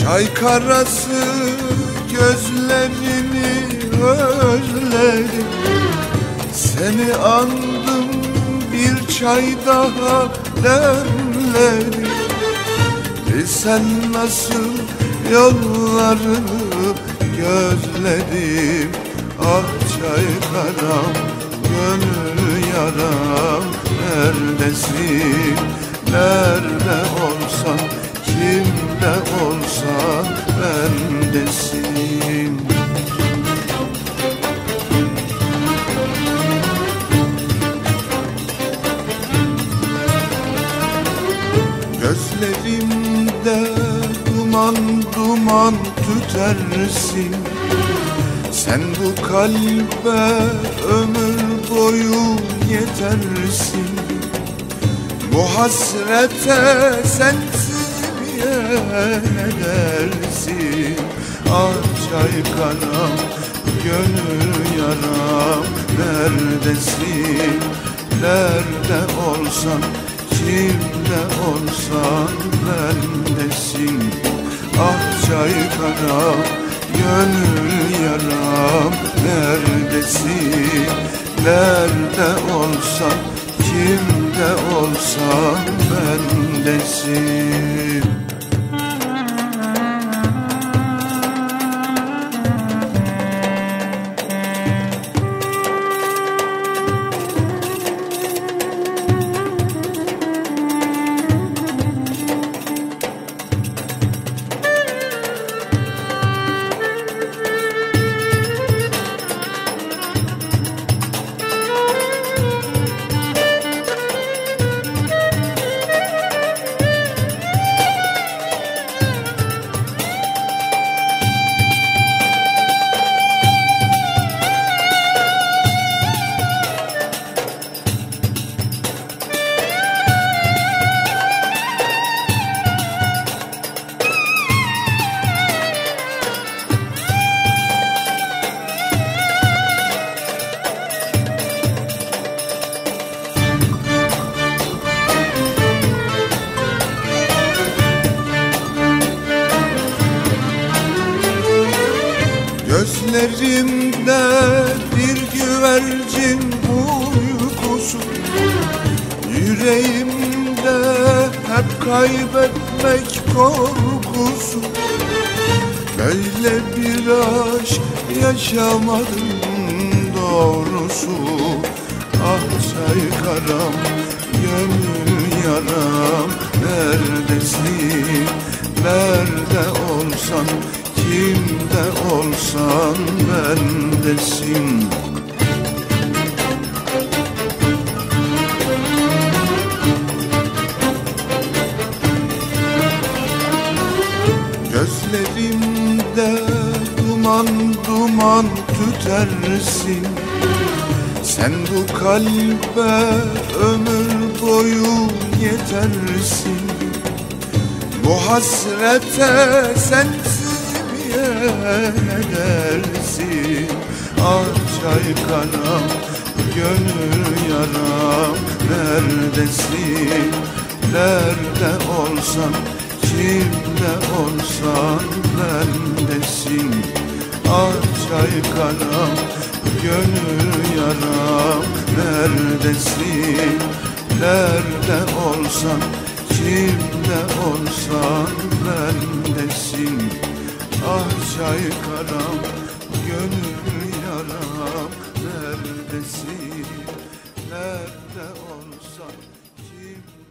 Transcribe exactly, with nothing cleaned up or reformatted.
Ay karası gözlerini özledim, seni andım bir çay daha demledim. Bilsen nasıl yollarını gözledim. Ah çay karam, gönül yaram, neredesin? Nerede olsan, kimde olsan bendesin. Gözlerimde duman duman tütersin, sen bu kalbe ömür boyu yetersin. Bu hasrete sensiz ne dersin? Ah çay karam, gönül yaram, neredesin? Nerede olsan, kimde olsan bendesin. Ah çay karam, gönül yaram, neredesin? Nerede olsan, kimde olsan bendesin. Gözlerimde bir güvercin uykusu, yüreğimde hep kaybetmek korkusu. Böyle bir aşk yaşamadım doğrusu. Ah çay karam, gönül yaram, neredesin? Nerede olsan, kimde olsan bendesin. Gözlerimde duman duman tütersin, sen bu kalbe ömür boyu yetersin. Bu hasrete sensiz ne dersin? Ah çay karam, gönül yaram, neredesin? Nerede olsan, kimde olsan bendesin. Ah çay karam, gönül yaram, neredesin? Nerede olsan, kimde olsan bendesin. Ah çay karam, gönül yaram, neredesin? Nerede olsan, kim